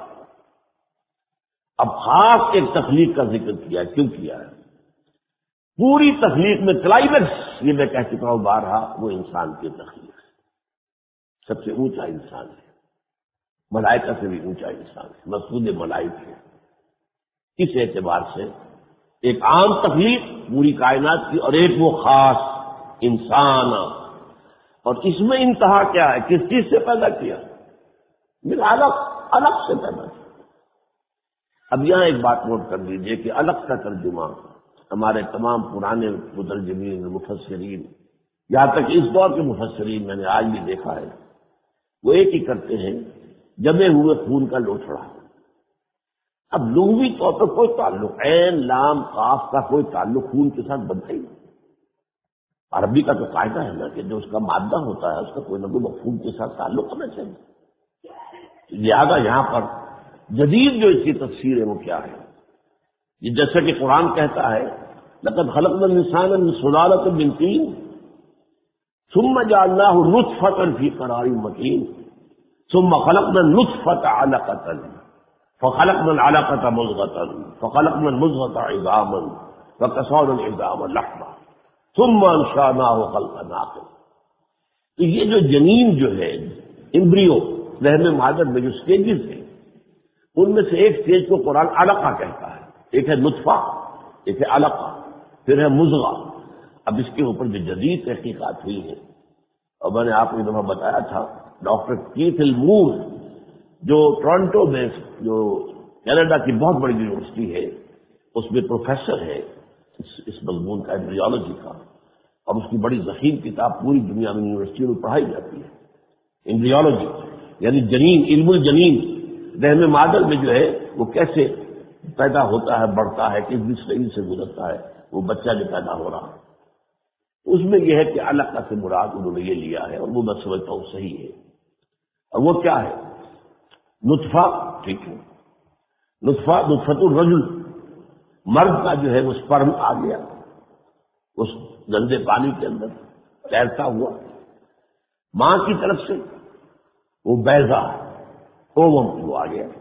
اب خاص ایک تخلیق کا ذکر کیا، کیوں کیا ہے؟ پوری تخلیق میں کلائمیکس یہ میں کہہ چکا ہوں بارہا، وہ انسان کی تخلیق ہے. سب سے اونچا انسان ہے، ملائکہ سے بھی اونچا انسان ہے، مسعود ملائک ہے. اس اعتبار سے ایک عام تخلیق پوری کائنات کی، اور ایک وہ خاص انسان. اور اس میں انتہا کیا ہے؟ کس چیز سے پیدا کیا؟ من علق، الگ سے پیدا کیا. اب یہاں ایک بات نوٹ کر لیجئے کہ الگ کا ترجمہ ہمارے تمام پرانے مترجمین مفسرین، یہاں تک اس دور کے مفسرین میں نے آج بھی دیکھا ہے، وہ ایک ہی کرتے ہیں، جمے ہوئے خون کا لوچڑا. اب لغوی طور پر کوئی تعلق عین لام قاف کا کوئی تعلق خون کے ساتھ بنتا ہی نہیں. عربی کا تو قاعدہ ہے نا کہ جو اس کا مادہ ہوتا ہے اس کا کوئی نہ کوئی مفہوم کے ساتھ تعلق ہونا چاہیے. لہذا یہاں پر جدید جو اس کی تفسیر ہے وہ کیا ہے؟ یہ جیسا کہ قرآن کہتا ہے لقد خلقنا الانسان من سلالة من طین ثم جعلناه نطفة في قرار مكين ثم خلقنا النطفة علقة فخلقنا العلقة مضغة فخلقنا المضغة عظاما فكسونا العظام لحما ثم انشأناه خلقا آخر. تو یہ جو جنین جو ہے، امبریو، رحم مادر میں جو سٹیجز ہیں، ان میں سے ایک سٹیج کو قرآن علقہ کہتا ہے. ایک ہے نطفہ، ایک ہے علقہ، پھر ہے مضغہ. اب اس کے اوپر جو جدید تحقیقات ہوئی ہیں، اور میں نے آپ کو ایک دفعہ بتایا تھا، ڈاکٹر کیتھ ایلمور جو ٹورنٹو میں جو کینیڈا کی بہت بڑی یونیورسٹی ہے اس میں پروفیسر ہے اس مضمون کا، ایمبریولوجی کا، اور اس کی بڑی ضخیم کتاب پوری دنیا میں یونیورسٹیوں میں پڑھائی جاتی ہے، ایمبریولوجی یعنی جنین، علم الجنین، رحم مادر میں جو ہے وہ کیسے پیدا ہوتا ہے، بڑھتا ہے، کس بھی سے گزرتا ہے وہ بچہ جو پیدا ہو رہا ہے. اس میں یہ ہے کہ علقہ سے مراد انہوں نے یہ لیا ہے، اور وہ میں سمجھتا ہوں صحیح ہے. اور وہ کیا ہے؟ نطفہ. ٹھیک ہے، نطفہ، نطفۃ الرجل، مرد کا جو ہے وہ سپرم آ گیا اس گندے پانی کے اندر تیرتا ہوا، ماں کی طرف سے وہ بیضا اووم وہ آ گیا.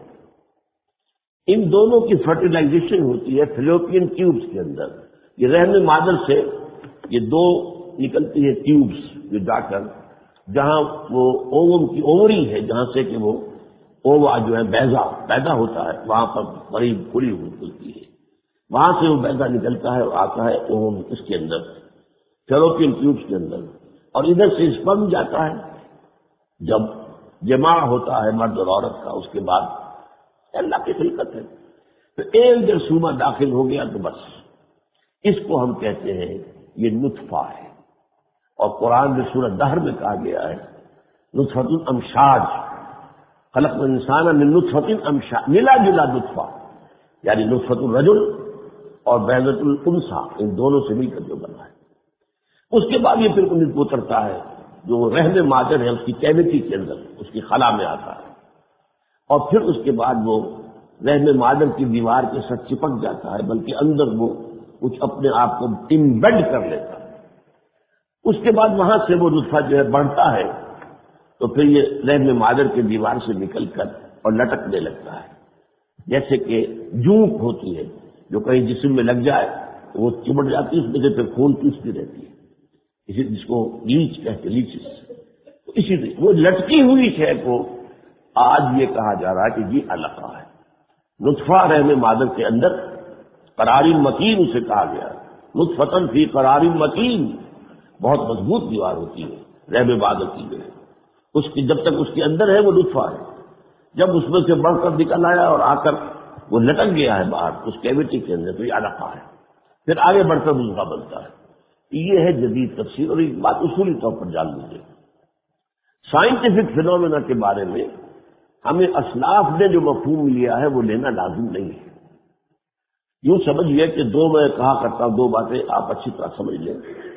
ان دونوں کی فرٹیلائزیشن ہوتی ہے فلوپین ٹیوبس کے اندر. یہ رحم مادر سے یہ دو نکلتی ہے ٹیوبس جو جا کر جہاں وہ اووم کی اووری ہے، جہاں سے کہ وہ اووا جو ہے بیضا پیدا ہوتا ہے، وہاں پر قریب کھلی ہوئی کھلتی ہے، وہاں سے وہ بیضا نکلتا ہے اور آتا ہے اووم اس کے اندر فیلوپین ٹیوبس کے اندر، اور ادھر سے اسپرم جاتا ہے. جب جماع ہوتا ہے مرد اور عورت کا، اس کے بعد اللہ کی خلقت ہے، تو ایک جرثومہ داخل ہو گیا تو بس اس کو ہم کہتے ہیں یہ نطفہ ہے. اور قرآن میں سورۃ دہر میں کہا گیا ہے نطفۃ امشاج، خلقنا الانسان من نطفۃ امشاج، ملا جلا نطفہ، یعنی نطفۃ الرجل اور بیضۃ الانثی، ان دونوں سے مل کر جو بنا ہے. اس کے بعد یہ پھر انہیں اترتا ہے جو رحم مادر ہے اس کی کیویٹی کے اندر، اس کی خلا میں آتا ہے، اور پھر اس کے بعد وہ رحم مادر کی دیوار کے ساتھ چپک جاتا ہے، بلکہ اندر وہ کچھ اپنے آپ کو امبیڈ کر لیتا ہے. اس کے بعد وہاں سے وہ نطفہ جو ہے بڑھتا ہے، تو پھر یہ رحم مادر کے دیوار سے نکل کر اور لٹکنے لگتا ہے، جیسے کہ جونک ہوتی ہے جو کہیں جسم میں لگ جائے تو وہ چمٹ جاتی ہے، اس میں سے پھر خون چوستی رہتی ہے، اسی جس کو لیچ کہتے ہیں، لیچز. تو اسی طرح وہ لٹکی ہوئی شے کو آج یہ کہا جا رہا ہے کہ یہ علقہ ہے. نطفہ رحم مادر کے اندر قرار متین اسے کہا گیا ہے، نطفتن فی قرار متین، بہت مضبوط دیوار ہوتی ہے رحم مادر کی جو ہے، اس کی جب تک اس کے اندر ہے وہ نطفہ ہے. جب اس میں سے بڑھ کر نکل آیا اور آ کر وہ لٹک گیا ہے باہر اس کیویٹی کے اندر، تو یہ علقہ ہے. پھر آگے بڑھ کر مضغہ بنتا ہے. یہ ہے جدید تفسیر، اور ایک بات اصولی طور پر جان لیجیے، سائنٹیفک فینومینا کے بارے میں ہمیں اسلاف نے جو مفہوم لیا ہے وہ لینا لازم نہیں ہے. یوں سمجھیے کہ میں کہا کرتا ہوں، دو باتیں آپ اچھی طرح سمجھ لیں.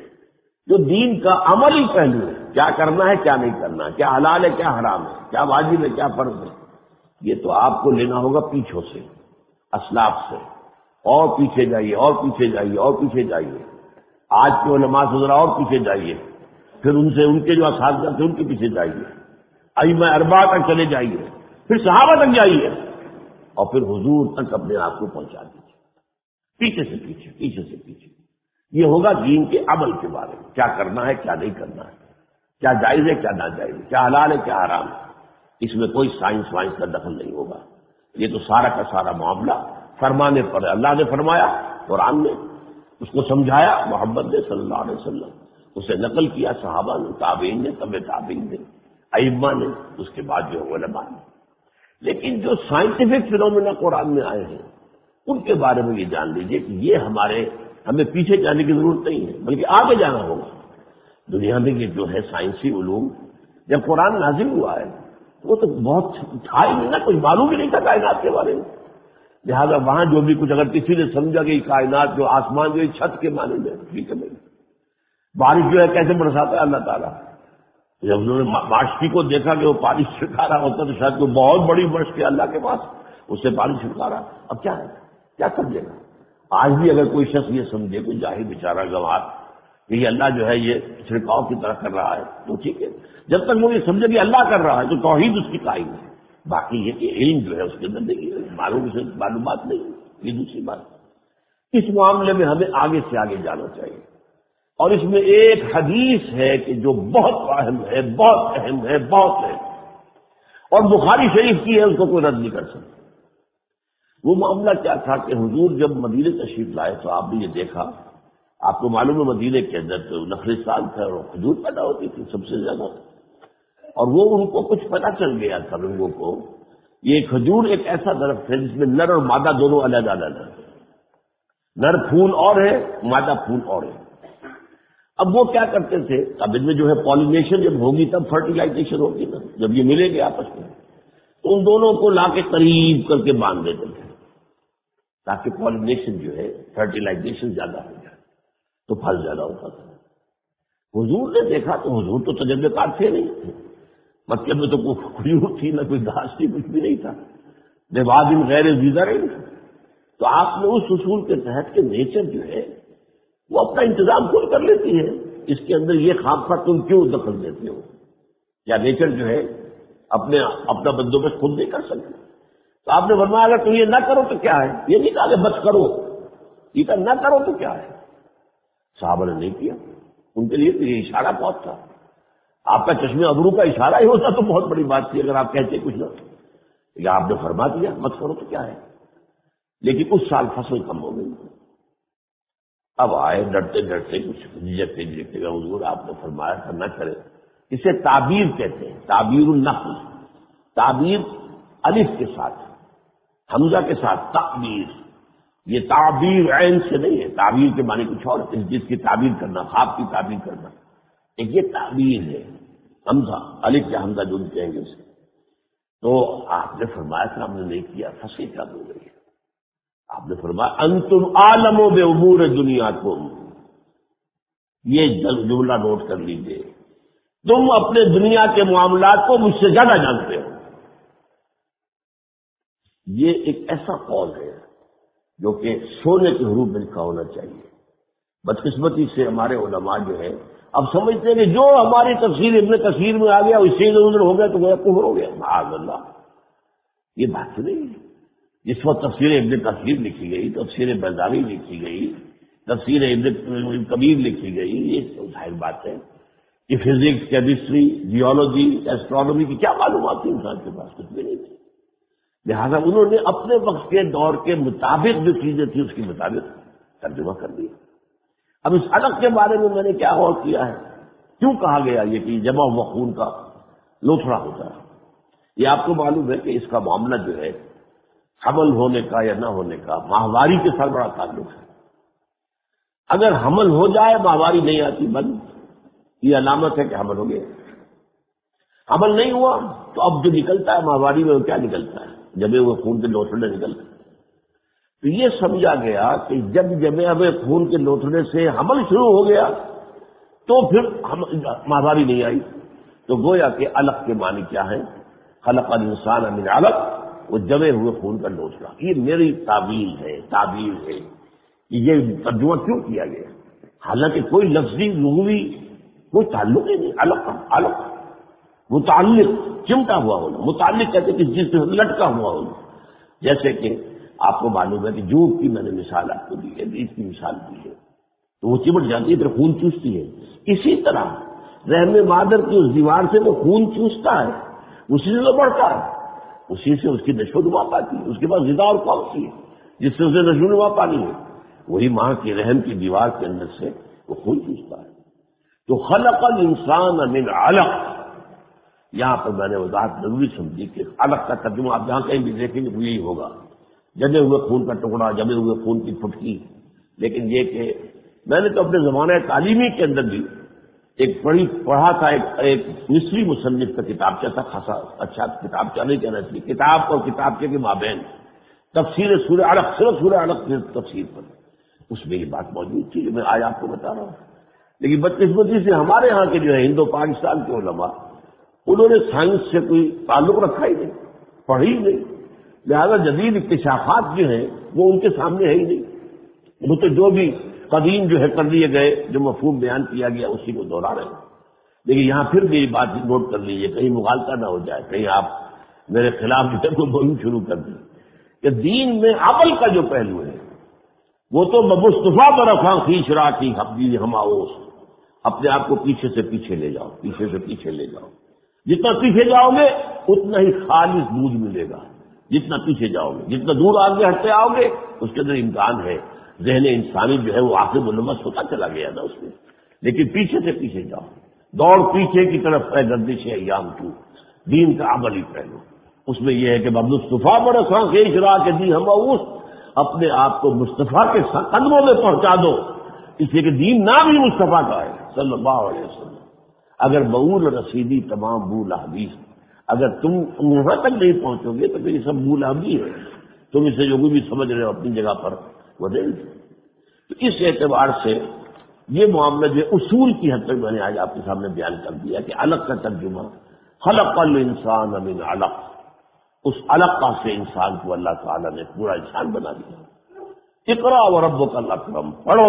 جو دین کا عملی پہلو ہے، کیا کرنا ہے کیا نہیں کرنا ہے، کیا حلال ہے کیا حرام ہے، کیا واجب ہے کیا فرض ہے، یہ تو آپ کو لینا ہوگا پیچھوں سے، اسلاف سے. اور پیچھے جائیے اور پیچھے جائیے اور پیچھے جائیے، آج کے علماء سے ذرا اور پیچھے جائیے، پھر ان سے ان کے جو اساتذہ تھے ان کے پیچھے جائیے، ائمہ اربعہ تک چلے جائیے، پھر صحابہ تک جائیے، اور پھر حضور تک اپنے آپ کو پہنچا دیجیے، پیچھے سے پیچھے پیچھے سے پیچھے. یہ ہوگا دین کے عمل کے بارے میں، کیا کرنا ہے کیا نہیں کرنا ہے، کیا جائز ہے کیا ناجائز ہے، کیا حلال ہے کیا حرام ہے. اس میں کوئی سائنس وائنس کا دخل نہیں ہوگا. یہ تو سارا کا سارا معاملہ فرمانے پر ہے. اللہ نے فرمایا قرآن میں، اس کو سمجھایا محمد نے صلی اللہ علیہ وسلم، اسے نقل کیا صحابہ نے، تابعین نے، تبع تابعین نے، ائمہ نے، اس کے بعد جو علماء نے. لیکن جو سائنٹیفک فینومینا قرآن میں آئے ہیں ان کے بارے میں یہ جان لیجیے کہ یہ ہمیں پیچھے جانے کی ضرورت نہیں ہے، بلکہ آگے جانا ہوگا. دنیا میں یہ جو ہے سائنسی علوم، جب قرآن نازل ہوا ہے وہ تو بہت تھا ہی نہیں نا، کچھ معلوم ہی نہیں تھا کائنات کے بارے میں. لہٰذا وہاں جو بھی کچھ اگر کسی نے سمجھا کہ کائنات جو آسمان جو چھت کے معنی میں ٹھیک ہے، بارش جو ہے کیسے برساتا ہے اللہ تعالیٰ. جب انہوں نے ماشکی کو دیکھا کہ وہ پانی چھڑکا رہا ہوتا تو شاید کوئی بہت بڑی مشق ہے اللہ کے پاس، اس سے پانی چھڑکا رہا. اب کیا ہے، کیا سمجھے گا؟ آج بھی اگر کوئی شخص یہ سمجھے، کوئی جاہل بیچارہ گوار کہ یہ اللہ جو ہے یہ چھڑکاؤ کی طرح کر رہا ہے، تو ٹھیک ہے. جب تک وہ یہ سمجھے کہ اللہ کر رہا ہے تو توحید اس کی قائم ہے. باقی یہ کہ علم جو ہے اس کے اندر نہیں، معلومات نہیں. یہ دوسری بات. اس معاملے میں ہمیں آگے سے آگے جانا چاہیے. اور اس میں ایک حدیث ہے کہ جو بہت اہم ہے، بہت اہم ہے، بہت ہے، اور بخاری شریف کی ہے، اس کو کوئی رد نہیں کر سکتا. وہ معاملہ کیا تھا کہ حضور جب مدینے تشریف لائے تو آپ نے یہ دیکھا، آپ کو معلوم ہے مدینے کے اندر تو نخلستان تھا اور کھجور پیدا ہوتی تھی سب سے زیادہ، اور وہ ان کو کچھ پتہ چل گیا تھا لوگوں کو. یہ کھجور ایک ایسا درخت ہے جس میں نر اور مادہ دونوں علیحدہ علیحدہ ہیں، نر پھول اور ہے، مادہ پھول اور ہے. اب وہ کیا کرتے تھے، اب ان میں جو ہے پالینیشن جب ہوگی تب فرٹیلائزیشن ہوگی نا، جب یہ ملیں گے آپس میں تو ان دونوں کو لا کے قریب کر کے باندھ دیتے تھے تاکہ پالینیشن جو ہے فرٹیلائزیشن زیادہ ہو جائے تو پھل زیادہ ہوتا تھا. حضور نے دیکھا تو حضور تو تجربے کار تھے نہیں، مکے میں تو کوئی کھجور تھی نہ کوئی گھاس تھی، کچھ بھی نہیں تھا، نبات غیر زیدہ نہیں تھا. تو آپ نے اس اصول کے تحت کہ نیچر جو ہے وہ اپنا انتظام خود کر لیتی ہے، اس کے اندر یہ خواہ تم کیوں دخل دیتے ہو؟ یا نیچر جو ہے اپنا بندوبست خود نہیں کر سکتے؟ تو آپ نے فرمایا اگر تم یہ نہ کرو تو کیا ہے، یہ نہیں کہا کہ بس کرو، یہ کہا نہ کرو تو کیا ہے. صحابہ نے نہیں کیا، ان کے لیے تو یہ اشارہ بہت تھا. آپ کا چشمے ابرو کا اشارہ ہی ہوتا تو بہت بڑی بات تھی، اگر آپ کہتے کچھ نہ، یا آپ نے فرما دیا مت کرو تو کیا ہے۔ لیکن اس سال فصل کم ہو گئی، اب آئے ڈرتے ڈرتے کچھ جھجکتے جھجکتے گا، حضور آپ نے فرمایا تھا نہ کرے، اسے تعبیر کہتے ہیں، تعبیر النقل، تعبیر الف کے ساتھ حمزہ کے ساتھ تعبیر، یہ تعبیر عین سے نہیں ہے، تعبیر کے معنی کچھ اور، جس کی تعبیر کرنا، خواب کی تعبیر کرنا، ایک یہ تعبیر ہے، حمزہ الف یا حمزہ جو کہیں گے اسے۔ تو آپ نے فرمایا تھا ہم نے نہیں کیا، فصل کم ہو گئی ہے۔ آپ نے فرمایا انتم عالم بامور دنیاکم، یہ جملہ نوٹ کر لیجئے، تم اپنے دنیا کے معاملات کو مجھ سے زیادہ جانتے ہو۔ یہ ایک ایسا قول ہے جو کہ سونے کے حروف میں لکھا ہونا چاہیے۔ بدقسمتی سے ہمارے علماء جو ہے اب سمجھتے ہیں کہ جو ہماری تفسیر ابن کثیر میں آ گیا اس سے ادھر ہو گیا تو وہ کفر ہو گیا، معاذ اللہ، یہ بات نہیں ہے۔ جس وقت تفسیر ابن کثیر لکھی گئی، تفسیر بیضاوی لکھی گئی، تفسیر ابن کبیر لکھی گئی، یہ ظاہر بات ہے کہ فزکس، کیمسٹری، جیولوجی، ایسٹرونومی کی کیا معلومات تھی انسان کے پاس؟ کچھ بھی نہیں تھی۔ لہذا انہوں نے اپنے وقت کے دور کے مطابق جو چیزیں تھیں اس کے مطابق ترجمہ کر دیا۔ اب اس علق کے بارے میں نے کیا غور کیا ہے، کیوں کہا گیا یہ کہ جمع ہوا خون کا لوتھڑا ہوتا ہے؟ یہ آپ کو معلوم ہے کہ اس کا معاملہ جو ہے حمل ہونے کا یا نہ ہونے کا ماہواری کے ساتھ بڑا تعلق ہے۔ اگر حمل ہو جائے ماہواری نہیں آتی بند، یہ علامت ہے کہ حمل ہو گیا۔ حمل نہیں ہوا تو اب جو نکلتا ہے ماہواری میں وہ کیا نکلتا ہے؟ جمے ہوئے خون کے لوتھڑے نکلتے ہیں۔ تو یہ سمجھا گیا کہ جب جمے ہوئے خون کے لوتھڑے سے حمل شروع ہو گیا تو پھر ماہواری نہیں آئی۔ تو گویا کہ علق کے معنی کیا ہے؟ خلق الانسان من علق، وہ جمے ہوئے خون کا لوتھڑا۔ یہ میری تعبیر ہے کہ یہ ترجمہ کیوں کیا گیا، حالانکہ کوئی لفظی لغوی کوئی تعلق ہی نہیں۔ علق متعلق، چمٹا ہوا ہونا، متعلق کہتے کہ جس سے لٹکا ہوا ہونا۔ جیسے کہ آپ کو معلوم ہے کہ جوک کی میں نے مثال آپ کو دی ہے، بیج کی مثال دی ہے، تو وہ چمٹ جاتی ہے پھر خون چوستی ہے۔ اسی طرح رحم مادر کی اس دیوار سے وہ خون چوستا ہے، اسی سے تو بڑھتا ہے، اسی سے اس کی نشو و نما پاتی ہے۔ اس کے پاس غذا اور کون سی ہے جس سے اسے نشو و نما پانی ہے؟ وہی ماں کی رحم کی دیوار کے اندر سے وہ خون چوستا ہے۔ تو خلق الانسان من علق، یہاں پر میں نے وضاحت ضروری سمجھی کہ علق کا ترجمہ آپ جہاں کہیں بھی دیکھیں گے یہی ہوگا، جمے ہوئے خون کا ٹکڑا، جمے ہوئے خون کی پھٹکی۔ لیکن یہ کہ میں نے تو اپنے زمانہ تعلیمی کے اندر بھی ایک پڑھا تھا، ایک مصری مصنف کا کتابچہ تھا، خاصا اچھا کتابچہ نہیں کہنا چاہیے، کتاب اور کتابچے کے مابین تفسیر سورہ علق، صرف سورہ علق کی تفسیر پر، اس میں یہ بات موجود تھی جو میں آج آپ کو بتا رہا ہوں۔ لیکن بدقسمتی سے ہمارے ہاں کے جو ہے ہند و پاکستان کے علماء، انہوں نے سائنس سے کوئی تعلق رکھا ہی نہیں، پڑھی ہی نہیں، لہذا جدید اکتشافات جو ہیں وہ ان کے سامنے ہے ہی نہیں۔ وہ تو جو بھی قدیم جو ہے کر لیے گئے، جو مفہوم بیان کیا گیا اسی کو دوہرا رہے ہیں۔ لیکن یہاں پھر بھی یہ بات نوٹ کر لیجیے، کہیں مغالطہ نہ ہو جائے، کہیں آپ میرے خلاف جو ہے بولنا شروع کر دیں کہ دین میں عمل کا جو پہلو ہے وہ تو مصطفیٰ برفاں کھینچ رہا کی حبی ہماؤس، اپنے آپ کو پیچھے سے پیچھے لے جاؤ، پیچھے سے پیچھے لے جاؤ۔ جتنا پیچھے جاؤ گے اتنا ہی خالص دودھ ملے گا، جتنا پیچھے جاؤ گے، جتنا دور آگے ہٹتے آؤ گے اس کے اندر امکان ہے ذہن انسانی جو ہے وہ آخر ملوث ہوتا چلا گیا نا اس میں۔ لیکن پیچھے سے پیچھے جاؤ، دوڑ پیچھے کی طرف ہے گردش ایام کی، دین کا عملی پہلو اس میں یہ ہے کہ مصطفیٰ برساں خیش راہ کے دی ہم اس، اپنے آپ کو مصطفیٰ کے قدموں میں پہنچا دو، اس لیے کہ دین نام ہی مصطفیٰ کا ہے صلی اللہ علیہ وسلم۔ اگر بول رسیدی تمام بول حدیث، اگر تم وہاں تک نہیں پہنچو گے تو پھر یہ سب بول حدیث ہے، تم اسے جو بھی سمجھ رہے ہو اپنی جگہ پر وہ دے۔ تو اس اعتبار سے یہ معاملہ جو اصول کی حد تک میں نے آج آپ کے سامنے بیان کر دیا کہ علق کا ترجمہ خلق الانسان من علق، اس علق سے انسان کو اللہ تعالیٰ نے پورا انسان بنا دیا۔ اقرا وربک الاکرم، پڑھو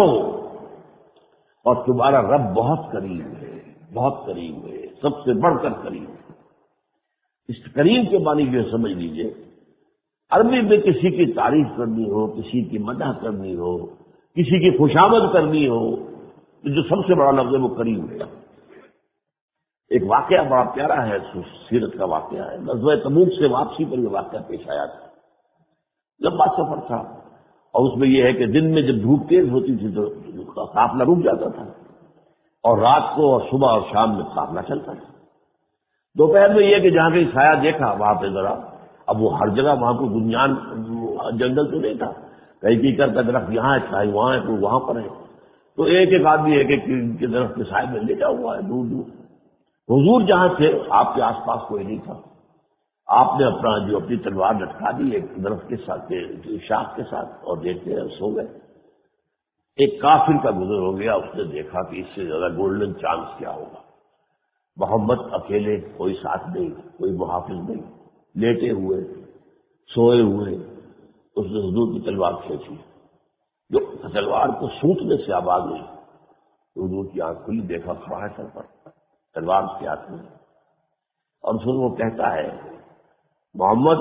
اور تمہارا رب بہت قریب ہے، بہت قریب ہے، سب سے بڑھ کر قریب ہے۔ اس کریم کے معنی جو ہے سمجھ لیجئے، عربی میں کسی کی تعریف کرنی ہو، کسی کی مدح کرنی ہو، کسی کی خوشامد کرنی ہو تو جو سب سے بڑا لفظ ہے وہ کریم ہے۔ ایک واقعہ بڑا پیارا ہے، سیرت کا واقعہ ہے، غزوہ تبوک سے واپسی پر یہ واقعہ پیش آیا تھا۔ لمبا سفر تھا اور اس میں یہ ہے کہ دن میں جب دھوپ تیز ہوتی تھی تو قافلہ رک جاتا تھا، اور رات کو اور صبح اور شام میں قافلہ چلتا تھا۔ دوپہر میں یہ کہ جہاں کہیں سایہ دیکھا وہاں پہ ذرا، اب وہ ہر جگہ وہاں کو بنیان جنگل تو نہیں تھا، کہیں کیکر کا درخت یہاں ہے، کہیں وہاں ہے، کوئی وہاں پر ہے، تو ایک ایک آدمی ایک ایک کے درخت کے سائے میں لیٹا ہوا ہے دور دور۔ حضور جہاں تھے آپ کے آس پاس کوئی نہیں تھا، آپ نے اپنی تلوار لٹکا دی ایک درخت کے ساتھ شاخ کے ساتھ اور دیکھتے ہیں سو گئے۔ ایک کافر کا گزر ہو گیا، اس نے دیکھا کہ اس سے زیادہ گولڈن چانس کیا ہوگا، محمد اکیلے، کوئی ساتھ نہیں، کوئی محافظ نہیں، لیٹے ہوئے سوئے ہوئے۔ اس نے حضور کی تلوار کھینچی، جو تلوار کو سوٹنے سے آواز ہوئی، حضور کی آنکھ کھلی، دیکھا کھڑا ہے سر پر تلوار اس کے ہاتھ میں، اور پھر وہ کہتا ہے محمد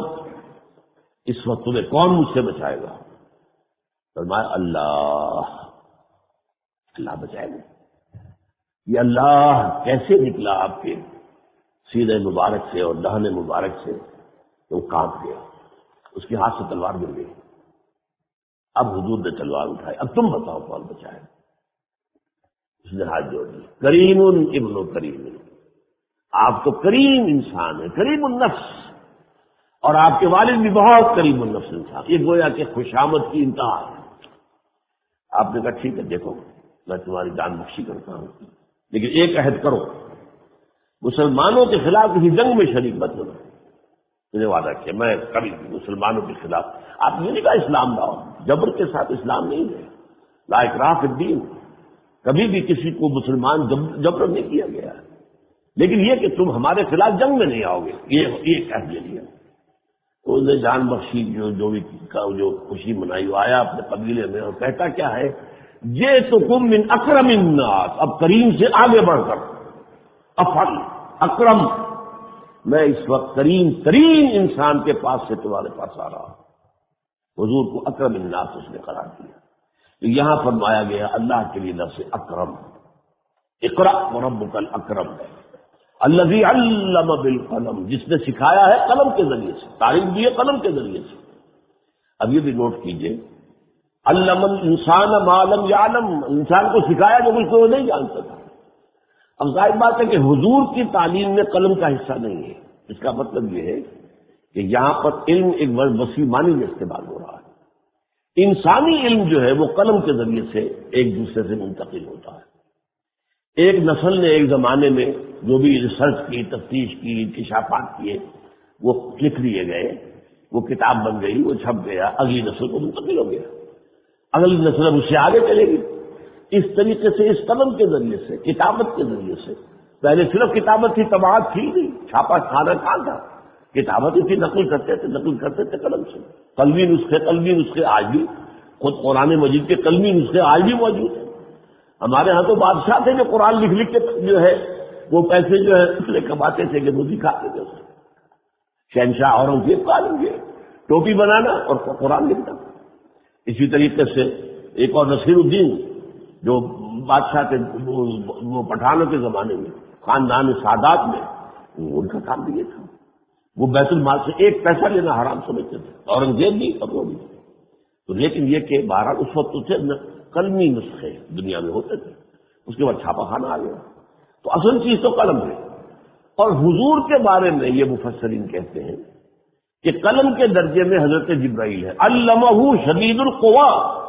اس وقت تمہیں کون مجھ سے بچائے گا؟ فرمایا اللہ، اللہ بچائے گا۔ یہ اللہ کیسے نکلا آپ کے سینے مبارک سے اور دہن مبارک سے، تو کانپ گیا، اس کے ہاتھ سے تلوار گر گئی۔ اب حضور نے تلوار اٹھائی، اب تم بتاؤ کون بچائے؟ اس نے ہاتھ جوڑ دی، کریم ابن کریم، آپ تو کریم انسان ہیں، کریم النفس، اور آپ کے والد بھی بہت کریم النفس انسان، یہ گویا کہ خوشامد کی انتہا ہے۔ آپ نے کہا ٹھیک ہے، دیکھو میں تمہاری جان بخشی کرتا ہوں، لیکن ایک عہد کرو، مسلمانوں کے خلاف کسی جنگ میں شریک مت ہونا۔ مجھے وعدہ کیا میں کبھی مسلمانوں کے خلاف، آپ نے نہیں کہا اسلام لاؤ، جبر کے ساتھ اسلام نہیں ہے، لا اکراہ فی الدین، کبھی بھی کسی کو مسلمان جبر نہیں کیا گیا، لیکن یہ کہ تم ہمارے خلاف جنگ میں نہیں آؤ گے، یہ کہہ دیا۔ تو انہوں نے جان بخشی، جو خوشی منائی، وہ آیا اپنے قبیلے میں اور کہتا کیا ہے، جئتکم من اکرم الناس، اب کریم سے آگے بڑھ کر، افضل اکرم، میں اس وقت کریم ترین انسان کے پاس سے تمہارے پاس آ رہا ہوں۔ حضور کو اکرم الناس اس نے قرار دیا۔ تو یہاں فرمایا گیا اللہ کے لیے لفظ اکرم، اقرأ وربک الاکرم ہے، الذی علم بالقلم، جس نے سکھایا ہے قلم کے ذریعے سے، تعلیم دی ہے قلم کے ذریعے سے۔ اب یہ بھی نوٹ کیجئے، علم الانسان ما لم یعلم، انسان کو سکھایا جو کچھ وہ نہیں جانتا تھا۔ اب ظاہر بات ہے کہ حضور کی تعلیم میں قلم کا حصہ نہیں ہے، اس کا مطلب یہ ہے کہ یہاں پر علم ایک وسیع معنی میں استعمال ہو رہا ہے۔ انسانی علم جو ہے وہ قلم کے ذریعے سے ایک دوسرے سے منتقل ہوتا ہے۔ ایک نسل نے ایک زمانے میں جو بھی ریسرچ کی، تفتیش کی، انکشافات کیے، وہ لکھ لیے گئے، وہ کتاب بن گئی، وہ چھپ گیا، اگلی نسل کو منتقل ہو گیا، اگلی نسل اس سے آگے چلے گی۔ اس طریقے سے اس قلم کے ذریعے سے، کتابت کے ذریعے سے، پہلے صرف کتابت تھی، طباعت تھی نہیں، چھاپا کھانا کہاں تھا، کتابت تھی، نقل کرتے تھے قلم سے، قلمی نسخے آج بھی، خود قرآن مجید کے قلمی نسخے آج بھی موجود ہیں۔ ہمارے ہاں تو بادشاہ تھے جو قرآن لکھ کے جو ہے وہ پیسے جو ہے کماتے تھے کہ وہ دکھاتے تھے، شہنشاہ اورنگزیب کا عالم یہ ٹوپی بنانا اور قرآن لکھنا۔ اسی طریقے سے ایک اور نصیر الدین جو بادشاہ تھے، وہ پٹھانوں کے زمانے میں خاندان سادات میں، ان کا کام بھی یہ تھا، وہ بیت المال سے ایک پیسہ لینا حرام سمجھتے تھے، اورنگزیب بھی اور وہ بھی۔ تو لیکن یہ کہ بہرحال اس وقت اسے قلمی نسخے دنیا میں ہوتے تھے، اس کے بعد چھاپا خانہ آ گیا، تو اصل چیز تو قلم ہے۔ اور حضور کے بارے میں یہ مفسرین کہتے ہیں کہ قلم کے درجے میں حضرت جبرائیل ہے، علمہ شدید القوا،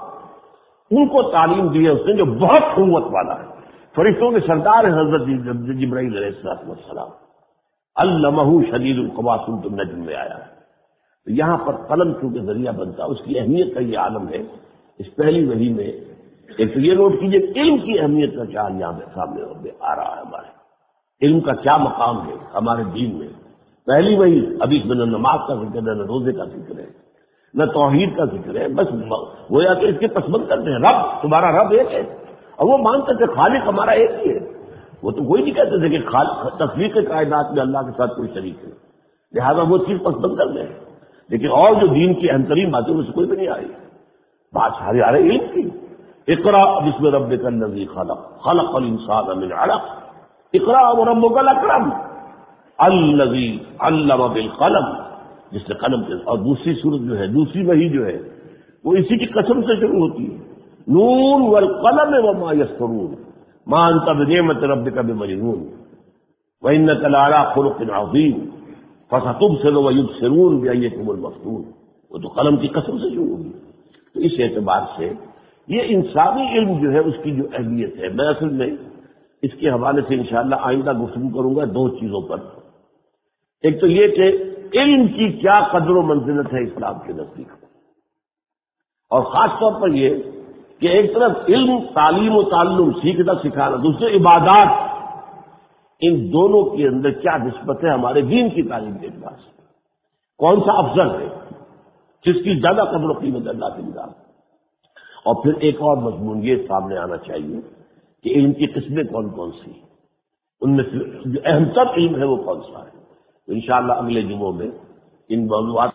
ان کو تعلیم دی ہے اس نے جو بہت قوت والا ہے، فرشتوں کے سردار ہیں حضرت جبرائیل علیہ السلام، علمہ شدید القوا، سورۃ النجم میں آیا ہے۔ تو یہاں پر قلم چونکہ ذریعہ بنتا ہے، اس کی اہمیت کا یہ عالم ہے۔ اس پہلی وحی میں ایک تو یہ نوٹ کیجئے علم کی اہمیت کا کیا یہاں سامنے آ رہا ہے، ہمارے علم کا کیا مقام ہے ہمارے دین میں۔ پہلی وحی، ابھی اس میں نہ نماز کا ذکر ہے، نہ روزے کا ذکر ہے، نہ توحید کا ذکر ہے، بس وہ یا کہ اس کے پسمند کرتے ہیں، رب تمہارا رب ایک ہے، اور وہ مانتے تھے خالق ہمارا ایک ہی ہے، وہ تو کوئی نہیں کہتے تھے کہ تخلیق کائنات میں اللہ کے ساتھ کوئی شریک ہے، لہذا وہ چیز پسند کر لیں۔ لیکن اور جو دین کی اہم ترین باتیں اس کوئی بھی نہیں آئی، بات ساری آ رہی علم کی۔ اقرأ بسم ربک الذی خلق، خلق الانسان من علق، اقرا وربک الاکرم الذی علم بالقلم، جس نے قلم کے، اور دوسری سورت جو ہے، دوسری وحی جو ہے وہ اسی کی قسم سے شروع ہوتی ہے، نون والقلم وما یسطرون ما انت بنعمت ربک بمجنون وانک لعلی خلق عظیم فستبصر ویبصرون بایکم المفتون، وہ تو قلم کی قسم سے شروع ہوگی۔ تو اس اعتبار سے یہ انسانی علم جو ہے اس کی جو اہمیت ہے، میں اصل میں اس کے حوالے سے انشاءاللہ آئندہ گفتگو کروں گا دو چیزوں پر۔ ایک تو یہ کہ علم کی کیا قدر و منزلت ہے اسلام کے نزدیک، اور خاص طور پر یہ کہ ایک طرف علم، تعلیم و تعلم، سیکھنا سکھانا، دوسرے عبادات، ان دونوں کے اندر کیا نسبت ہے ہمارے دین کی تعلیم کے اعتبار سے، کون سا افضل ہے، جس کی زیادہ قدر و قیمت اللہ کے نگاہ۔ اور پھر ایک اور مضمون یہ سامنے آنا چاہیے کہ علم کی قسمیں کون کون سی، ان میں سے جو اہم تر علم ہے وہ کون سا ہے۔ تو انشاءاللہ اگلے جمعوں میں ان موضوعات